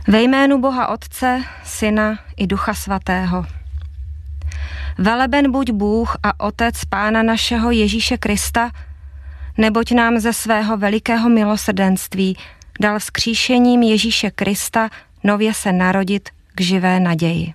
Ve jménu Boha Otce, Syna i Ducha Svatého. Veleben buď Bůh a Otec Pána našeho Ježíše Krista, neboť nám ze svého velikého milosrdenství dal vzkříšením Ježíše Krista nově se narodit k živé naději.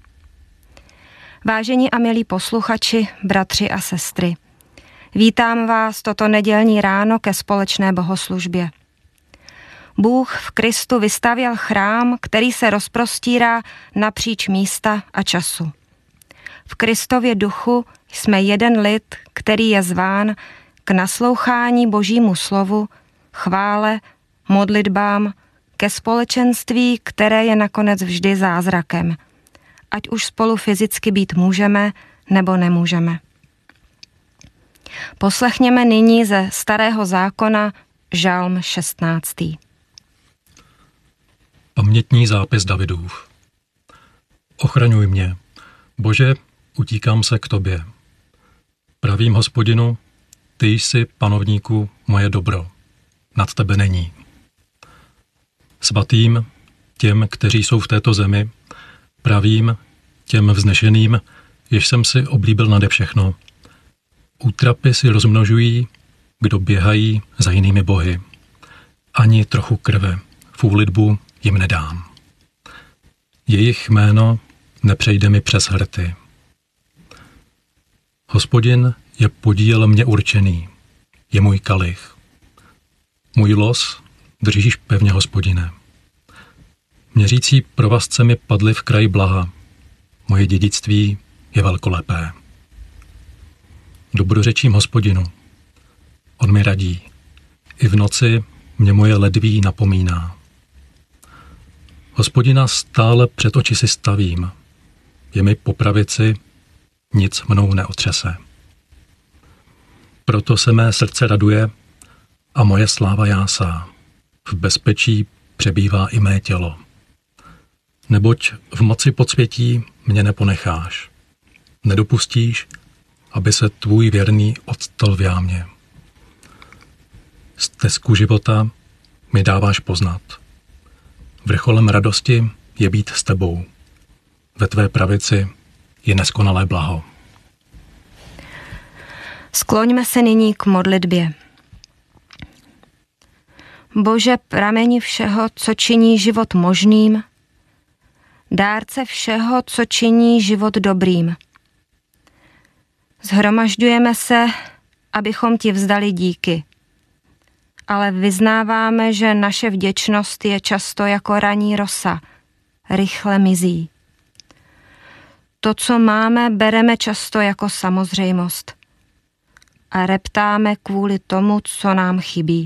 Vážení a milí posluchači, bratři a sestry, vítám vás toto nedělní ráno ke společné bohoslužbě. Bůh v Kristu vystavěl chrám, který se rozprostírá napříč místa a času. V Kristově duchu jsme jeden lid, který je zván k naslouchání Božímu slovu, chvále, modlitbám, ke společenství, které je nakonec vždy zázrakem, ať už spolu fyzicky být můžeme nebo nemůžeme. Poslechněme nyní ze Starého zákona Žalm 16. Pamětní zápis Davidův. Ochraňuj mě, Bože, utíkám se k tobě. Pravím Hospodinu, ty jsi, panovníku, moje dobro. Nad tebe není. Svatým, těm, kteří jsou v této zemi, pravým, těm vznešeným, jež jsem si oblíbil nade všechno. Útrapy si rozmnožují, kdo běhají za jinými bohy. Ani trochu krve v úlitbu jim nedám. Jejich jméno nepřejde mi přes hrty. Hospodin je podíl mě určený, je můj kalich. Můj los držíš pevně, Hospodine. Měřící provazce mi padly v kraji blaha, moje dědictví je velkolepé. Dobrořečím Hospodinu, on mi radí, i v noci mě moje ledví napomíná. Hospodina stále před oči si stavím, je mi po pravici, nic mnou neotřese. Proto se mé srdce raduje a moje sláva jásá. V bezpečí přebývá i mé tělo. Neboť v moci podsvětí mě neponecháš. Nedopustíš, aby se tvůj věrný odstal v jámě. Stezku života mi dáváš poznat. Vrcholem radosti je být s tebou. Ve tvé pravici je neskonalé blaho. Skloňme se nyní k modlitbě. Bože, prameni všeho, co činí život možným, dárce všeho, co činí život dobrým. Shromažďujeme se, abychom ti vzdali díky, ale vyznáváme, že naše vděčnost je často jako ranní rosa, rychle mizí. To, co máme, bereme často jako samozřejmost a reptáme kvůli tomu, co nám chybí.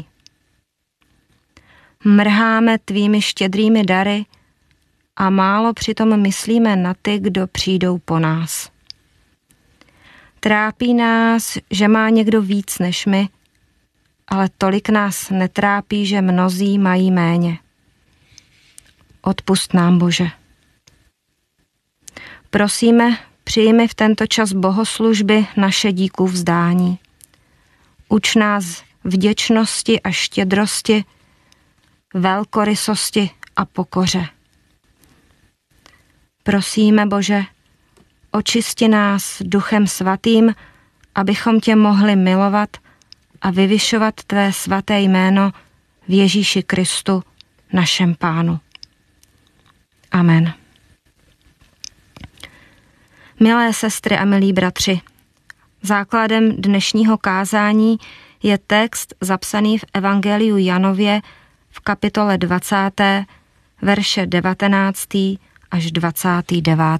Mrháme tvými štědrými dary a málo přitom myslíme na ty, kdo přijdou po nás. Trápí nás, že má někdo víc než my, ale tolik nás netrápí, že mnozí mají méně. Odpusť nám, Bože. Prosíme, přijmi v tento čas bohoslužby naše díků vzdání. Uč nás vděčnosti a štědrosti, velkorysosti a pokoře. Prosíme, Bože, očisti nás Duchem Svatým, abychom tě mohli milovat a vyvyšovat tvé svaté jméno v Ježíši Kristu, našem Pánu. Amen. Milé sestry a milí bratři, základem dnešního kázání je text zapsaný v Evangeliu Janově v kapitole 20, verše 19. až 29.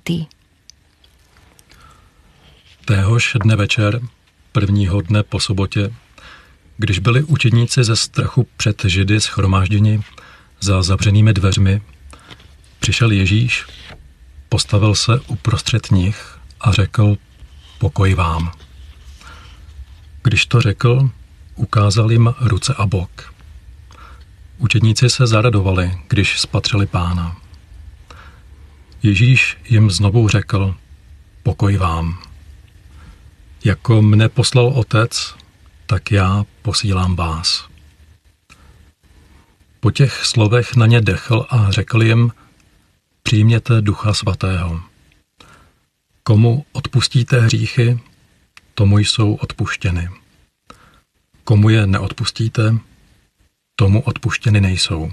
Téhož dne večer, prvního dne po sobotě, když byli učedníci ze strachu před Židy shromážděni za zavřenými dveřmi, přišel Ježíš, postavil se uprostřed nich a řekl: pokoj vám. Když to řekl, ukázal jim ruce a bok. Učedníci se zaradovali, když spatřili Pána. Ježíš jim znovu řekl: pokoj vám. Jako mne poslal Otec, tak já posílám vás. Po těch slovech na ně dechl a řekl jim: Přijměte Ducha Svatého. Komu odpustíte hříchy, tomu jsou odpuštěny. Komu je neodpustíte, tomu odpuštěny nejsou.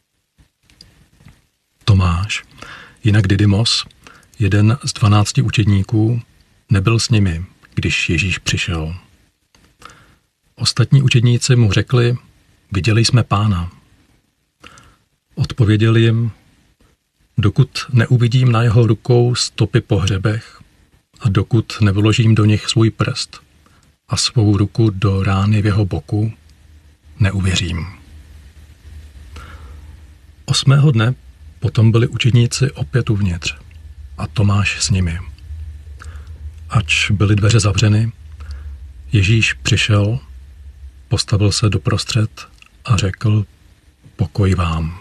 Tomáš, jinak Didymos, jeden z 12 učedníků, nebyl s nimi, když Ježíš přišel. Ostatní učedníci mu řekli: Viděli jsme Pána. Odpověděl jim: Dokud neuvidím na jeho rukou stopy po hřebech a dokud nevložím do nich svůj prst a svou ruku do rány v jeho boku, neuvěřím. 8. dne potom byli učedníci opět uvnitř a Tomáš s nimi. Ač byly dveře zavřeny, Ježíš přišel, postavil se doprostřed a řekl: Pokoj vám.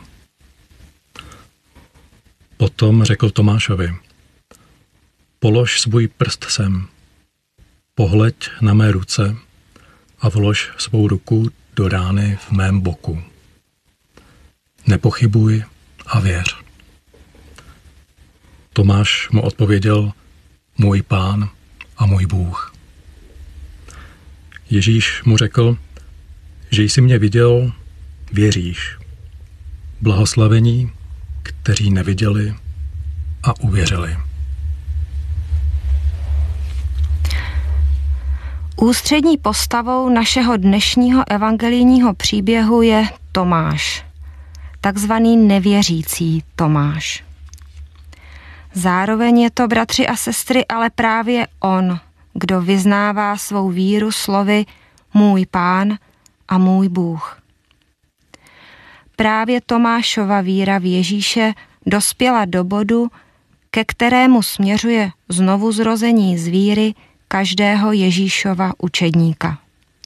Potom řekl Tomášovi: Polož svůj prst sem, pohleď na mé ruce a vlož svou ruku do rány v mém boku. Nepochybuj a věř. Tomáš mu odpověděl: Můj Pán a můj Bůh. Ježíš mu řekl: Že jsi mě viděl, věříš. Blahoslavení, kteří neviděli a uvěřili. Ústřední postavou našeho dnešního evangelijního příběhu je Tomáš, takzvaný nevěřící Tomáš. Zároveň je to, bratři a sestry, ale právě on, kdo vyznává svou víru slovy můj Pán a můj Bůh. Právě Tomášova víra v Ježíše dospěla do bodu, ke kterému směřuje znovuzrození z víry každého Ježíšova učedníka.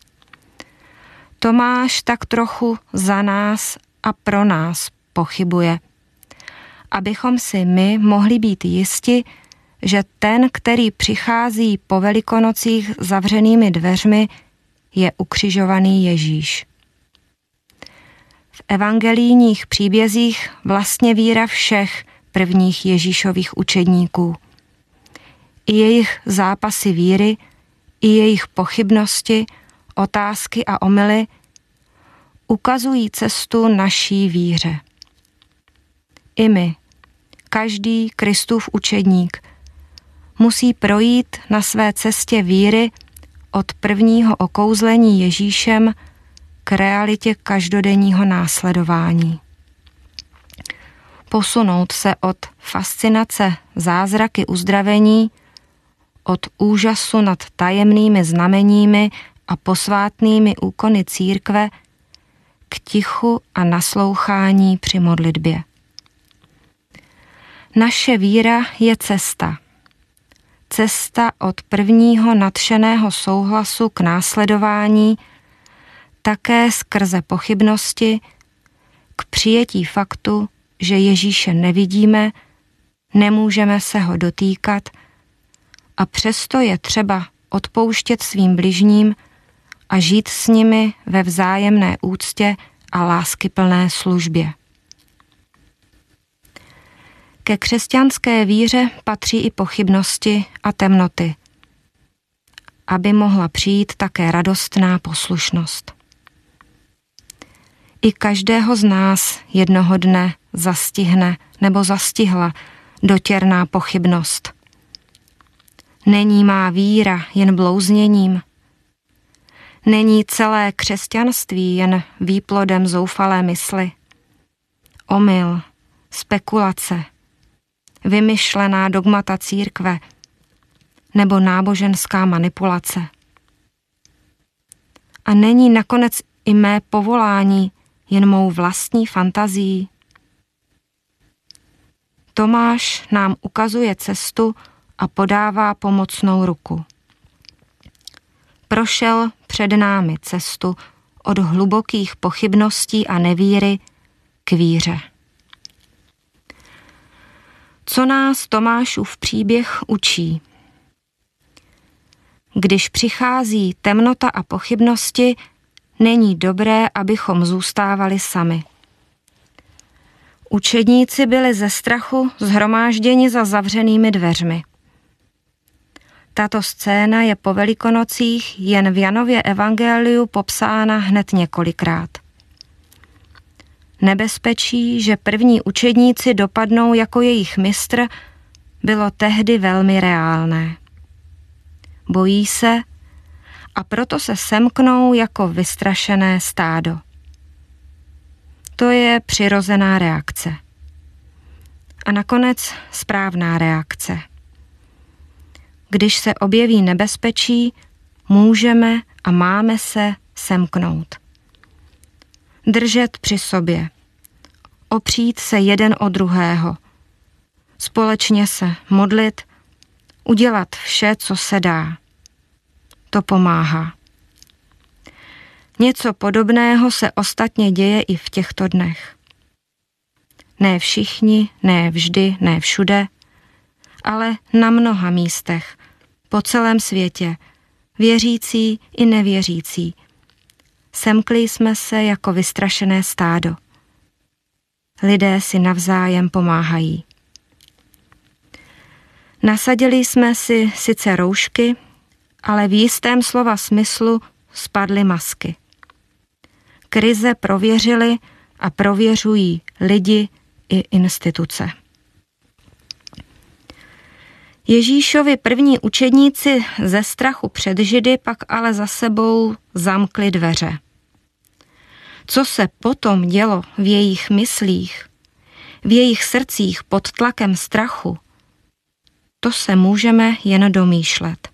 Tomáš tak trochu za nás a pro nás pochybuje, abychom si my mohli být jisti, že ten, který přichází po Velikonocích zavřenými dveřmi, je ukřižovaný Ježíš. V evangelijních příbězích vlastně víra všech prvních Ježíšových učedníků. I jejich zápasy víry, i jejich pochybnosti, otázky a omyly ukazují cestu naší víře. I my, každý Kristův učedník, musí projít na své cestě víry od prvního okouzlení Ježíšem k realitě každodenního následování. Posunout se od fascinace zázraky uzdravení, od úžasu nad tajemnými znameními a posvátnými úkony církve k tichu a naslouchání při modlitbě. Naše víra je cesta. Cesta od prvního nadšeného souhlasu k následování, také skrze pochybnosti, k přijetí faktu, že Ježíše nevidíme, nemůžeme se ho dotýkat a přesto je třeba odpouštět svým bližním a žít s nimi ve vzájemné úctě a láskyplné službě. Ke křesťanské víře patří i pochybnosti a temnoty, aby mohla přijít také radostná poslušnost. I každého z nás jednoho dne zastihne nebo zastihla dotěrná pochybnost. Není má víra jen blouzněním. Není celé křesťanství jen výplodem zoufalé mysli. Omyl, spekulace, vymyšlená dogmata církve nebo náboženská manipulace. A není nakonec i mé povolání jen mou vlastní fantazií. Tomáš nám ukazuje cestu a podává pomocnou ruku. Prošel před námi cestu od hlubokých pochybností a nevíry k víře. Co nás Tomášův příběh učí? Když přichází temnota a pochybnosti, není dobré, abychom zůstávali sami. Učedníci byli ze strachu shromážděni za zavřenými dveřmi. Tato scéna je po Velikonocích jen v Janově evangeliu popsána hned několikrát. Nebezpečí, že první učedníci dopadnou jako jejich mistr, bylo tehdy velmi reálné. Bojí se a proto se semknou jako vystrašené stádo. To je přirozená reakce. A nakonec správná reakce. Když se objeví nebezpečí, můžeme a máme se semknout. Držet při sobě. Opřít se jeden o druhého. Společně se modlit, udělat vše, co se dá. To pomáhá. Něco podobného se ostatně děje i v těchto dnech. Ne všichni, ne vždy, ne všude, ale na mnoha místech, po celém světě, věřící i nevěřící. Semkli jsme se jako vystrašené stádo. Lidé si navzájem pomáhají. Nasadili jsme si sice roušky, ale v jistém slova smyslu spadly masky. Krize prověřily a prověřují lidi i instituce. Ježíšovi první učedníci ze strachu před Židy pak ale za sebou zamkli dveře. Co se potom dělo v jejich myslích, v jejich srdcích pod tlakem strachu, to se můžeme jen domýšlet.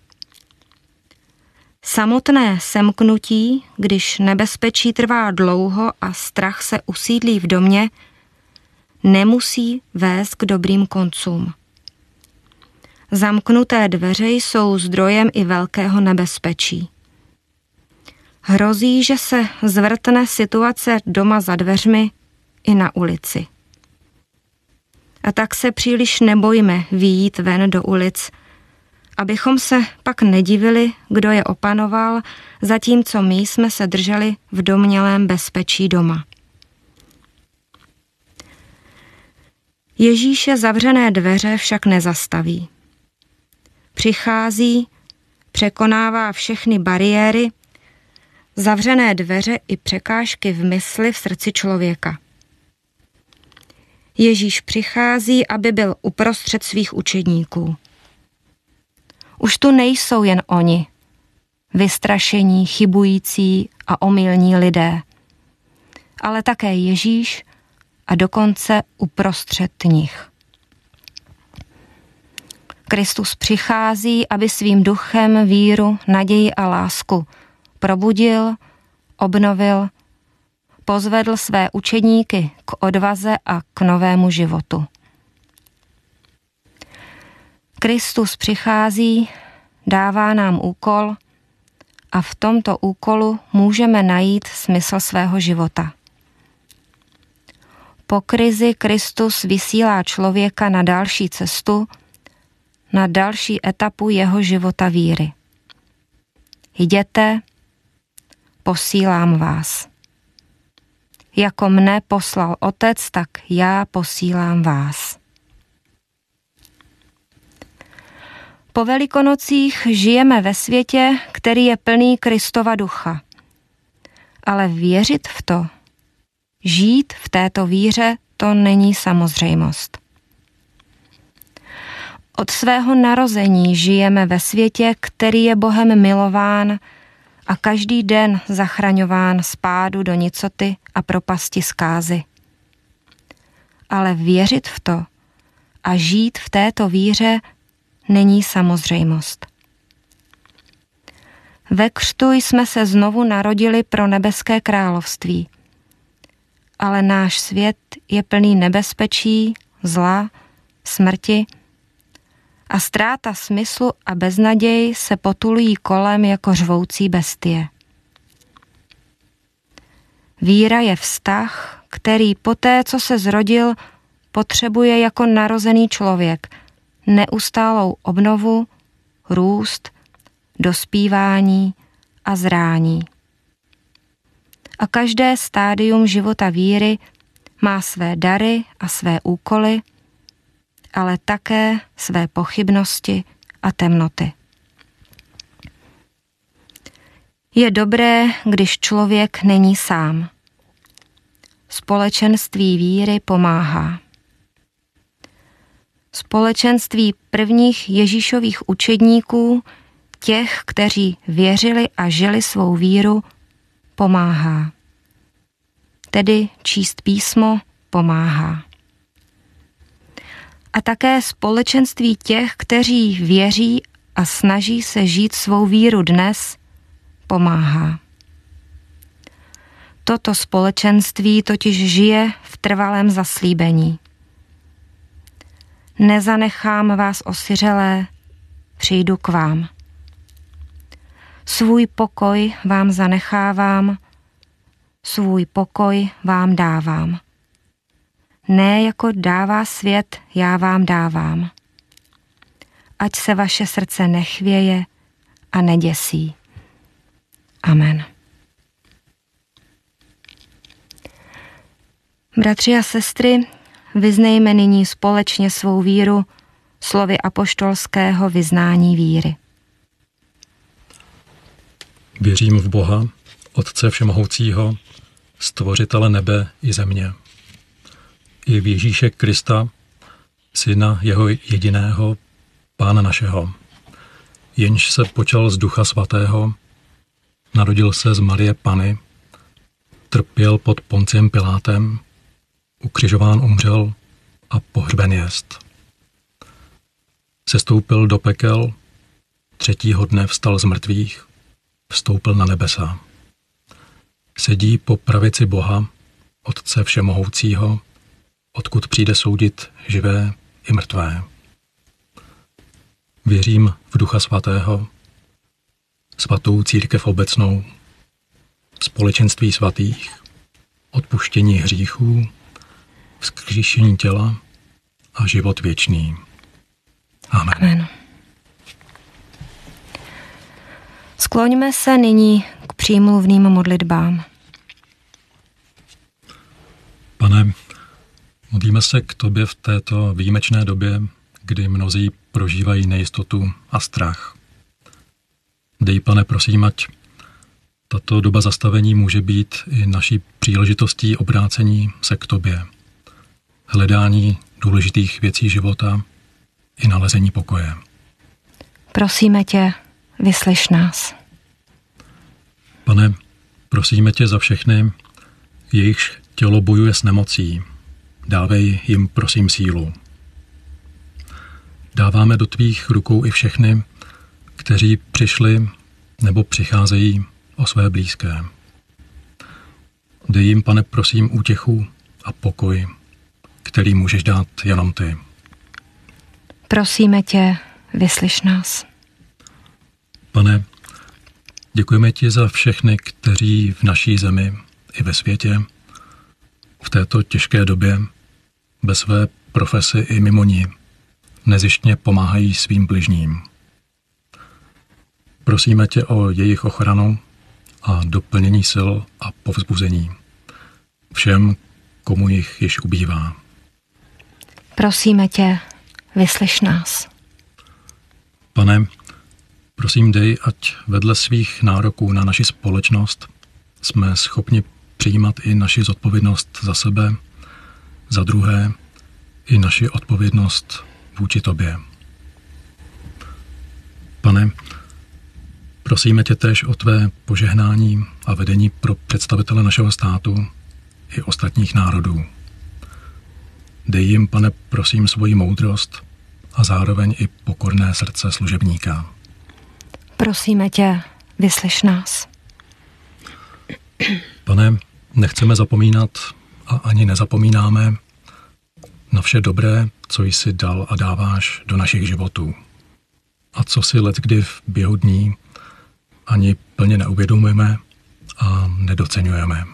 Samotné semknutí, když nebezpečí trvá dlouho a strach se usídlí v domě, nemusí vést k dobrým koncům. Zamknuté dveře jsou zdrojem i velkého nebezpečí. Hrozí, že se zvrtne situace doma za dveřmi i na ulici. A tak se příliš nebojme vyjít ven do ulic, abychom se pak nedivili, kdo je opanoval, zatímco my jsme se drželi v domnělém bezpečí doma. Ježíše zavřené dveře však nezastaví. Přichází, překonává všechny bariéry, zavřené dveře i překážky v mysli v srdci člověka. Ježíš přichází, aby byl uprostřed svých učedníků. Už tu nejsou jen oni, vystrašení, chybující a omylní lidé, ale také Ježíš a dokonce uprostřed nich. Kristus přichází, aby svým duchem víru, naději a lásku probudil, obnovil, pozvedl své učedníky k odvaze a k novému životu. Kristus přichází, dává nám úkol a v tomto úkolu můžeme najít smysl svého života. Po krizi Kristus vysílá člověka na další cestu, na další etapu jeho života víry. Jděte, posílám vás. Jako mne poslal Otec, tak já posílám vás. Po Velikonocích žijeme ve světě, který je plný Kristova ducha. Ale věřit v to, žít v této víře, to není samozřejmost. Od svého narození žijeme ve světě, který je Bohem milován a každý den zachraňován z pádu do nicoty a propasti zkázy. Ale věřit v to a žít v této víře není samozřejmost. Ve křtu jsme se znovu narodili pro nebeské království, ale náš svět je plný nebezpečí, zla, smrti a ztráta smyslu a beznaděj se potulují kolem jako řvoucí bestie. Víra je vztah, který poté, co se zrodil, potřebuje jako narozený člověk neustálou obnovu, růst, dospívání a zrání. A každé stádium života víry Má své dary a své úkoly, ale také své pochybnosti a temnoty. Je dobré, když člověk není sám. Společenství víry pomáhá. Společenství prvních Ježíšových učedníků, těch, kteří věřili a žili svou víru, pomáhá. Tedy číst písmo pomáhá. A také společenství těch, kteří věří a snaží se žít svou víru dnes, pomáhá. Toto společenství totiž žije v trvalém zaslíbení. Nezanechám vás osiřelé, přijdu k vám. Svůj pokoj vám zanechávám, svůj pokoj vám dávám. Ne jako dává svět, já vám dávám. Ať se vaše srdce nechvěje a neděsí. Amen. Bratři a sestry, vyznejme nyní společně svou víru slovy apoštolského vyznání víry. Věřím v Boha, Otce všemohoucího, stvořitele nebe i země. I v Ježíše Krista, Syna jeho jediného, Pána našeho, jenž se počal z Ducha Svatého, narodil se z Marie Panny, trpěl pod Ponciem Pilátem, ukřižován umřel a pohřben jest. Sestoupil do pekel, 3. dne vstal z mrtvých, vstoupil na nebesa. Sedí po pravici Boha, Otce všemohoucího, odkud přijde soudit živé i mrtvé. Věřím v Ducha Svatého, svatou církev obecnou, společenství svatých, odpuštění hříchů, vzkříšení těla a život věčný. Amen. Amen. Skloňme se nyní k přímluvným modlitbám. Pane, modlíme se k tobě v této výjimečné době, kdy mnozí prožívají nejistotu a strach. Dej, Pane, prosím, ať tato doba zastavení může být i naší příležitostí obrácení se k tobě, hledání důležitých věcí života i nalezení pokoje. Prosíme tě, vyslyš nás. Pane, prosíme tě za všechny, jejichž tělo bojuje s nemocí. Dávej jim, prosím, sílu. Dáváme do tvých rukou i všechny, kteří přišli nebo přicházejí o své blízké. Dej jim, Pane, prosím, útěchu a pokoj, který můžeš dát jenom ty. Prosíme tě, vyslyš nás. Pane, děkujeme ti za všechny, kteří v naší zemi i ve světě v této těžké době ve své profesi i mimo ní nezištně pomáhají svým bližním. Prosíme tě o jejich ochranu a doplnění sil a povzbuzení všem, komu jich již ubývá. Prosíme tě, vyslyš nás. Pane, prosím, dej, ať vedle svých nároků na naši společnost jsme schopni přijímat i naši zodpovědnost za sebe, za druhé i naši odpovědnost vůči tobě. Pane, prosíme tě též o tvé požehnání a vedení pro představitele našeho státu i ostatních národů. Dej jim, Pane, prosím, svoji moudrost a zároveň i pokorné srdce služebníka. Prosíme tě, vyslyš nás. Pane, nechceme zapomínat a ani nezapomínáme na vše dobré, co jsi dal a dáváš do našich životů. A co si leckdy v běhu dní ani plně neuvědomujeme a nedoceňujeme.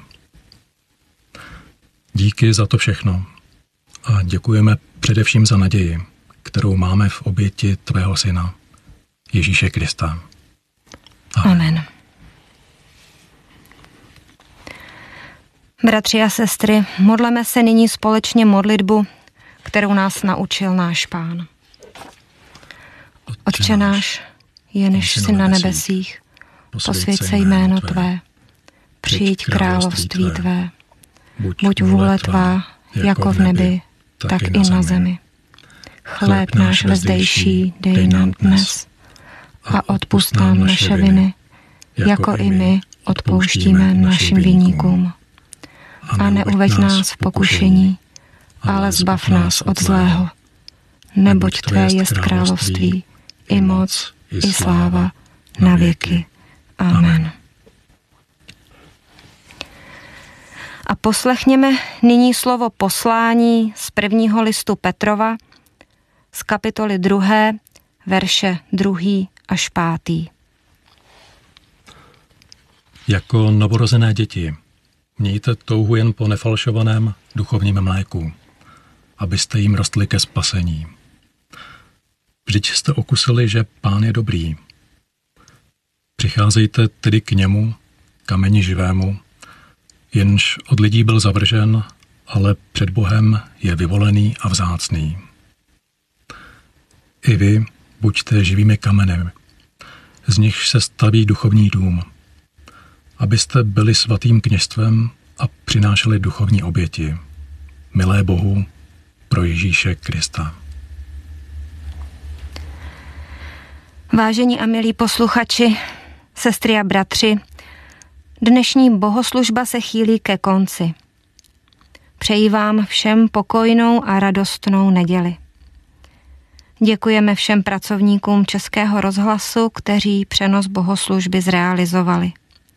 Díky za to všechno a děkujeme především za naději, kterou máme v oběti tvého syna, Ježíše Krista. Amen. Bratři a sestry, modleme se nyní společně modlitbu, kterou nás naučil náš Pán. Otče náš, jenž jsi na nebesích, posvěť se jméno Tvé, přijď království Tvé, buď vůle Tvá, jako v nebi, tak i na zemi. Chléb náš vezdejší dej nám dnes a odpusť nám naše viny, jako i my odpouštíme našim viníkům. A neuveď nás v pokušení, ale zbav nás od zlého. Neboť Tvé jest království, i moc, i sláva, na věky. Amen. A poslechněme nyní slovo poslání z 1. listu Petrova z kapitoly 2, verše 2. až 5. Jako novorozené děti, mějte touhu jen po nefalšovaném duchovním mléku, abyste jim rostli ke spasení. Vždyť jste okusili, že Pán je dobrý. Přicházejte tedy k němu, kameni živému, jenž od lidí byl zavržen, ale před Bohem je vyvolený a vzácný. I vy buďte živými kameny, z nichž se staví duchovní dům, abyste byli svatým kněžstvem a přinášeli duchovní oběti, milé Bohu, pro Ježíše Krista. Vážení a milí posluchači, sestry a bratři, dnešní bohoslužba se chýlí ke konci. Přeji vám všem pokojnou a radostnou neděli. Děkujeme všem pracovníkům Českého rozhlasu, kteří přenos bohoslužby zrealizovali.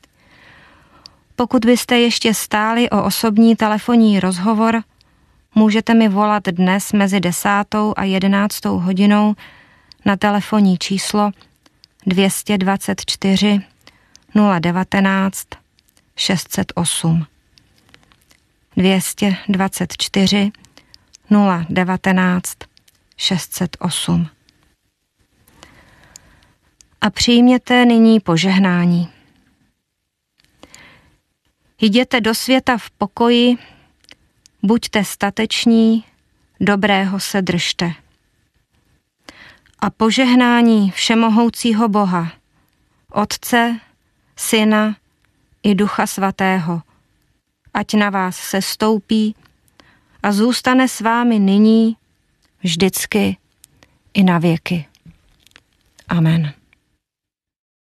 Pokud byste ještě stáli o osobní telefonní rozhovor, můžete mi volat dnes mezi 10. a 11. hodinou na telefonní číslo 224 019 608. 224 019 608. A přijměte nyní požehnání. Jděte do světa v pokoji, buďte stateční, dobrého se držte. A požehnání všemohoucího Boha, Otce, Syna i Ducha Svatého, ať na vás sestoupí a zůstane s vámi nyní, vždycky i na věky. Amen.